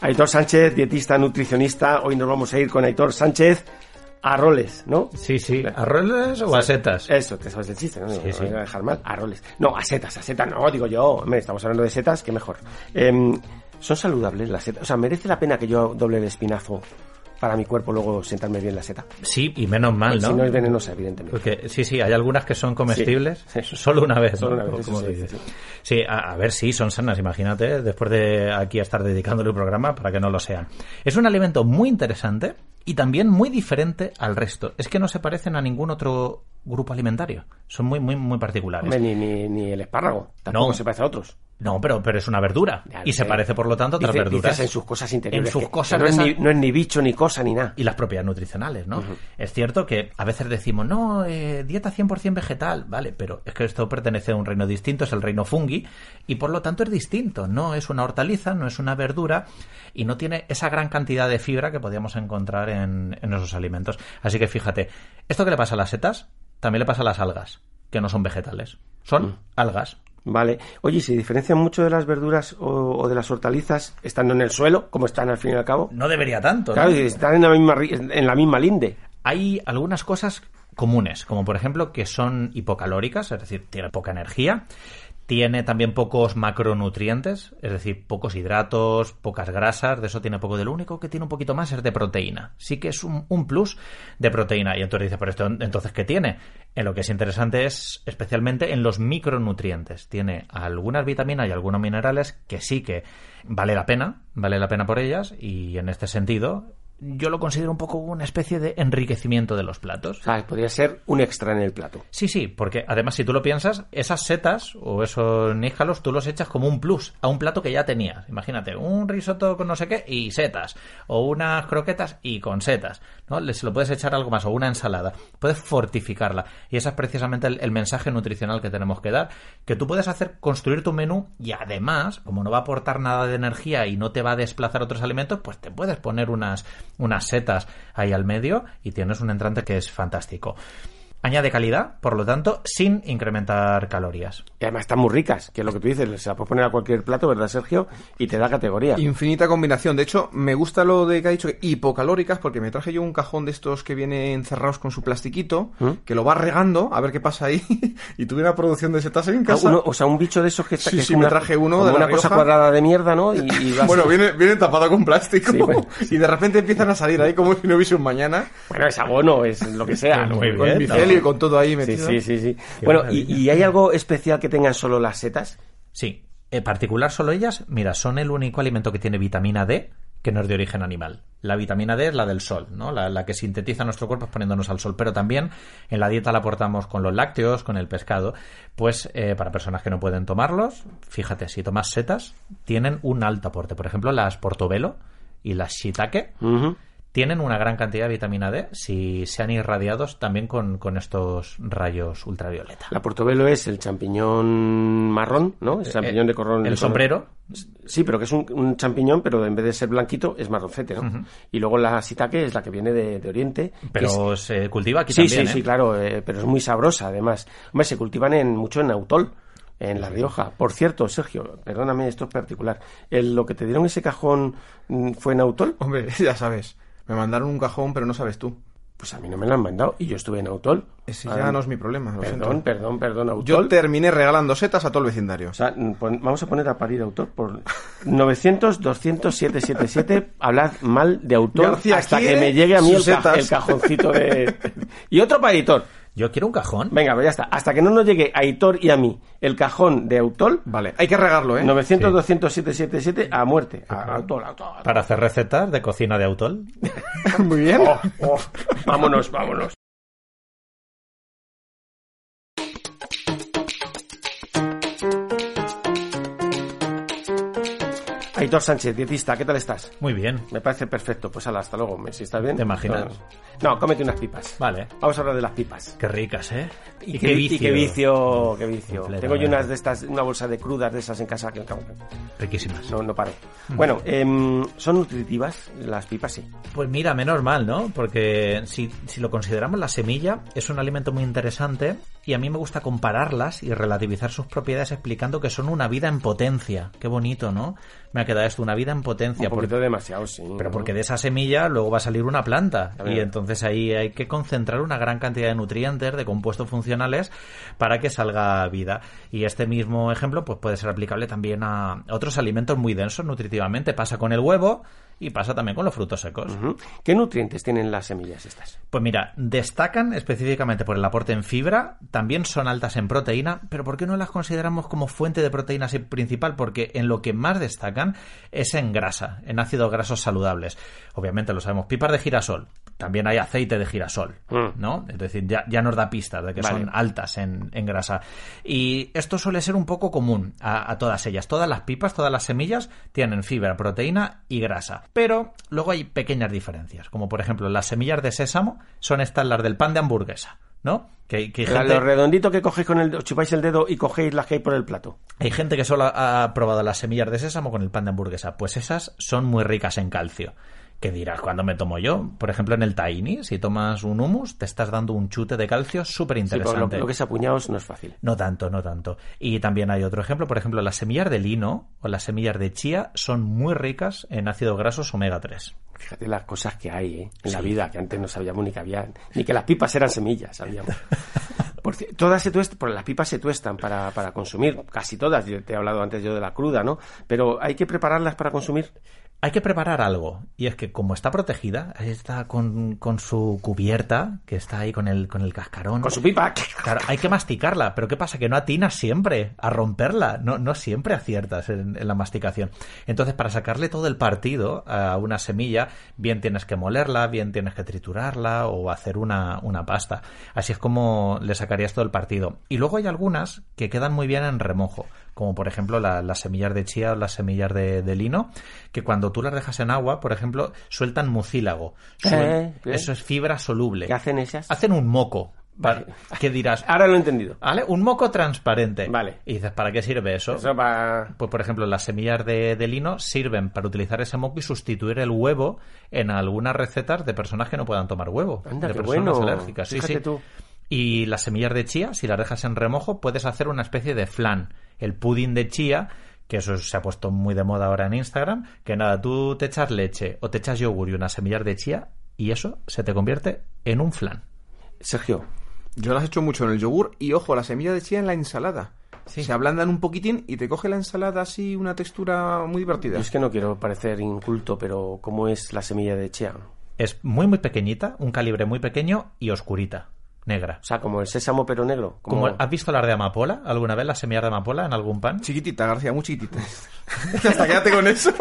Aitor Sánchez, dietista, nutricionista. Hoy nos vamos a ir con Aitor Sánchez a roles, ¿no? Sí. ¿A roles o a setas? Eso, que sabes el chiste, ¿no? Sí. No voy a dejar mal. A roles. No, a setas no, digo yo. Hombre, estamos hablando de setas, qué mejor. ¿Son saludables las setas? O sea, ¿merece la pena que yo doble el espinazo para mi cuerpo luego sentarme bien la seta? Sí, y menos mal, Pues ¿no? si no es venenosa, evidentemente. Porque sí, hay algunas que son comestibles solo una vez, ¿no? Como dices. Sí, a ver, sí, son sanas, imagínate, después de aquí a estar dedicándole un programa para que no lo sean. Es un alimento muy interesante y también muy diferente al resto. Es que no se parecen a ningún otro grupo alimentario. Son muy particulares. Hombre, ni el espárrago. Tampoco se parece a otros. No, pero es una verdura. Y se parece, por lo tanto, a otras verduras. Dices en sus cosas interiores. En sus cosas no es ni bicho, ni cosa, ni nada. Y las propiedades nutricionales, ¿no? Es cierto que a veces decimos, no, dieta 100% vegetal, vale, pero es que esto pertenece a un reino distinto, es el reino fungi, y por lo tanto es distinto. No es una hortaliza, no es una verdura, y no tiene esa gran cantidad de fibra que podíamos encontrar en esos alimentos. Así que fíjate, esto que le pasa a las setas, también le pasa a las algas, que no son vegetales. Son algas. Vale. Oye, ¿se diferencian mucho de las verduras o de las hortalizas estando en el suelo, como están al fin y al cabo? No debería tanto, ¿no? Claro, están en la misma linde. Hay algunas cosas comunes, como por ejemplo que son hipocalóricas, es decir, tiene poca energía. Tiene también pocos macronutrientes, es decir, pocos hidratos, pocas grasas, de eso tiene poco. De lo único que tiene un poquito más es de proteína. Sí que es un plus de proteína. Y entonces dices, ¿pero esto entonces qué tiene? En lo que es interesante es especialmente en los micronutrientes. Tiene algunas vitaminas y algunos minerales que sí que vale la pena por ellas, y en este sentido yo lo considero un poco una especie de enriquecimiento de los platos. O sea, podría ser un extra en el plato. Sí, porque además si tú lo piensas, esas setas o esos níscalos tú los echas como un plus a un plato que ya tenías. Imagínate, un risotto con no sé qué y setas, o unas croquetas y con setas, ¿no? Se lo puedes echar algo más, o una ensalada. Puedes fortificarla. Y ese es precisamente el mensaje nutricional que tenemos que dar, que tú puedes construir tu menú y además, como no va a aportar nada de energía y no te va a desplazar otros alimentos, pues te puedes poner unas setas ahí al medio y tienes un entrante que es fantástico. Añade calidad, por lo tanto, sin incrementar calorías. Y además están muy ricas, que es lo que tú dices, se la puedes poner a cualquier plato, ¿verdad, Sergio? Y te da categoría. Infinita combinación. De hecho, me gusta lo de que ha dicho, hipocalóricas, porque me traje yo un cajón de estos que vienen encerrados con su plastiquito, que lo vas regando, a ver qué pasa ahí, y tuve una producción de setas en casa. O sea, un bicho de esos que está... Sí, que es me traje uno de una cosa cuadrada de mierda, ¿no? Y vas... Bueno, viene tapado con plástico. Sí, bueno. Y de repente empiezan a salir ahí como si no hubiese un mañana. Bueno, es abono, es lo que sea. Muy bien, Con micelio y con todo ahí metido. Sí. Bueno, ¿y hay algo especial que tengan solo las setas? Sí, en particular solo ellas, mira, son el único alimento que tiene vitamina D que no es de origen animal. La vitamina D es la del sol, ¿no? La que sintetiza nuestro cuerpo poniéndonos al sol, pero también en la dieta la aportamos con los lácteos, con el pescado. Pues para personas que no pueden tomarlos, fíjate, si tomas setas, tienen un alto aporte. Por ejemplo, las portobello y las shiitake tienen una gran cantidad de vitamina D si sean irradiados también con estos rayos ultravioleta. La portobello es el champiñón marrón, ¿no? El champiñón de corrón. El sombrero. Sí, pero que es un champiñón, pero en vez de ser blanquito es marroncete, ¿no? Y luego la shiitake es la que viene de Oriente. Pero se cultiva aquí sí, también, Sí, claro, pero es muy sabrosa además. Hombre, se cultivan mucho en Autol, en La Rioja. Por cierto, Sergio, perdóname, esto es particular. ¿Lo que te dieron ese cajón fue en Autol? Hombre, ya sabes. Me mandaron un cajón, pero no sabes tú. Pues a mí no me lo han mandado y yo estuve en Autol. Ese ya no es mi problema. Perdón, Autol. Yo terminé regalando setas a todo el vecindario. O sea, vamos a poner a parir Autol por 900-200-777. Hablad mal de Autol hasta que me llegue a mí el cajoncito de... Y otro para Aitor. Yo quiero un cajón. Venga, pues ya está. Hasta que no nos llegue a Aitor y a mí el cajón de Autol. Vale, hay que regarlo, 900-200-777 a muerte. A Autol. Para hacer recetas de cocina de Autol. Muy bien. Vámonos. Aitor Sánchez, dietista, ¿qué tal estás? Muy bien. Me parece perfecto. Pues hasta luego. Si estás bien. ¿Te imaginas? No, cómete unas pipas. Vale. Vamos a hablar de las pipas. Qué ricas, ¿eh? Y qué vicio. Tengo yo unas de estas, una bolsa de crudas de esas en casa que riquísimas. No paro. Bueno, ¿son nutritivas las pipas? Sí. Pues mira, menos mal, ¿no? Porque si lo consideramos, la semilla es un alimento muy interesante y a mí me gusta compararlas y relativizar sus propiedades explicando que son una vida en potencia. Qué bonito, ¿no? Me ha quedado esto, una vida en potencia. Un poquito demasiado, sí. Pero porque de esa semilla luego va a salir una planta. Y entonces ahí hay que concentrar una gran cantidad de nutrientes, de compuestos funcionales para que salga vida. Y este mismo ejemplo pues puede ser aplicable también a otros alimentos muy densos nutritivamente. Pasa con el huevo y pasa también con los frutos secos. ¿Qué nutrientes tienen las semillas estas? Pues mira, destacan específicamente por el aporte en fibra, también son altas en proteína, pero ¿por qué no las consideramos como fuente de proteínas principal? Porque en lo que más destacan es en grasa, en ácidos grasos saludables. Obviamente lo sabemos, pipas de girasol, también hay aceite de girasol, ¿no? Es decir, ya nos da pistas de que son altas en grasa. Y esto suele ser un poco común a todas ellas. Todas las pipas, todas las semillas tienen fibra, proteína y grasa. Pero luego hay pequeñas diferencias, como por ejemplo las semillas de sésamo son estas las del pan de hamburguesa, ¿no? Que gente... Lo redondito que cogéis os chupáis el dedo y cogéis las que hay por el plato. Hay gente que solo ha probado las semillas de sésamo con el pan de hamburguesa. Pues esas son muy ricas en calcio. ¿Qué dirás cuando me tomo yo? Por ejemplo, en el tahini, si tomas un hummus, te estás dando un chute de calcio súper interesante. Sí, lo que es a puñados no es fácil. No tanto. Y también hay otro ejemplo, por ejemplo, las semillas de lino o las semillas de chía son muy ricas en ácidos grasos omega 3. Fíjate las cosas que hay en la vida, que antes no sabíamos ni que había, ni que las pipas eran semillas, sabíamos. Las pipas se tuestan para consumir, casi todas. Yo te he hablado antes yo de la cruda, ¿no? Pero hay que prepararlas para consumir. Hay que preparar algo, y es que como está protegida, está con su cubierta, que está ahí con el cascarón. Con su pipa. Claro, hay que masticarla, pero ¿qué pasa? Que no atinas siempre a romperla, no siempre aciertas en la masticación. Entonces, para sacarle todo el partido a una semilla, bien tienes que molerla, bien tienes que triturarla o hacer una pasta. Así es como le sacarías todo el partido. Y luego hay algunas que quedan muy bien en remojo, como por ejemplo las semillas de chía o las semillas de lino, que cuando tú las dejas en agua, por ejemplo, sueltan mucílago. Eso es fibra soluble. ¿Qué hacen esas? Hacen un moco. Vale. ¿Qué dirás? Ahora lo he entendido. ¿Vale? Un moco transparente. Vale. Y dices, ¿para qué sirve eso? Eso para... Pues, por ejemplo, las semillas de lino sirven para utilizar ese moco y sustituir el huevo en algunas recetas de personas que no puedan tomar huevo. Anda, de qué personas bueno. alérgicas. Fíjate sí. tú. Y las semillas de chía, si las dejas en remojo, puedes hacer una especie de flan. El pudding de chía, que eso se ha puesto muy de moda ahora en Instagram, que nada, tú te echas leche o te echas yogur y unas semillas de chía y eso se te convierte en un flan. Sergio. Yo las he hecho mucho en el yogur y, ojo, la semilla de chía en la ensalada. Sí. Se ablandan un poquitín y te coge la ensalada así una textura muy divertida. Yo es que no quiero parecer inculto, pero ¿cómo es la semilla de chía? Es muy, muy pequeñita, un calibre muy pequeño y oscurita. Negra. O sea, como el sésamo pero negro. Como... ¿Has visto las de amapola? ¿Alguna vez las semillas de amapola en algún pan? Chiquitita, García, muy chiquitita. Hasta quédate con eso.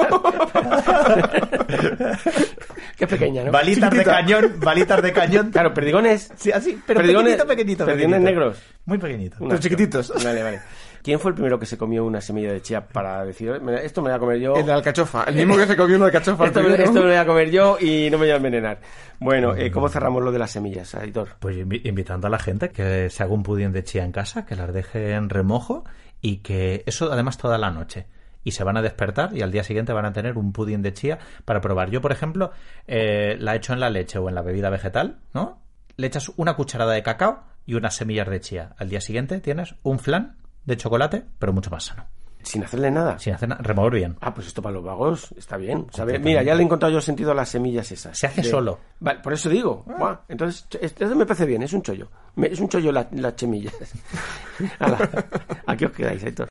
Qué pequeña, ¿no? Balitas de cañón. Claro, perdigones. Sí, así, pero pequeñito. Perdigones negros. Muy pequeñitos. Pero chiquititos. Vale. ¿Quién fue el primero que se comió una semilla de chía para decir, esto me voy a comer yo? El de alcachofa. El mismo que se comió una alcachofa. Esto me lo voy a comer yo y no me voy a envenenar. Bueno, ¿cómo cerramos lo de las semillas, editor? Pues invitando a la gente que se haga un pudín de chía en casa, que las deje en remojo y que eso además toda la noche. Y se van a despertar y al día siguiente van a tener un pudín de chía para probar. Yo, por ejemplo, la he hecho en la leche o en la bebida vegetal, ¿no? Le echas una cucharada de cacao y unas semillas de chía. Al día siguiente tienes un flan de chocolate, pero mucho más sano. Sin hacerle nada. Sin hacer nada. Remover bien. Ah, pues esto para los vagos está bien. ¿Sabes? Mira, ya le he encontrado yo sentido a las semillas esas. Se hace solo. Vale, por eso digo. Buah, entonces, esto me parece bien, es un chollo. Es un chollo las semillas. Aquí os quedáis, Héctor.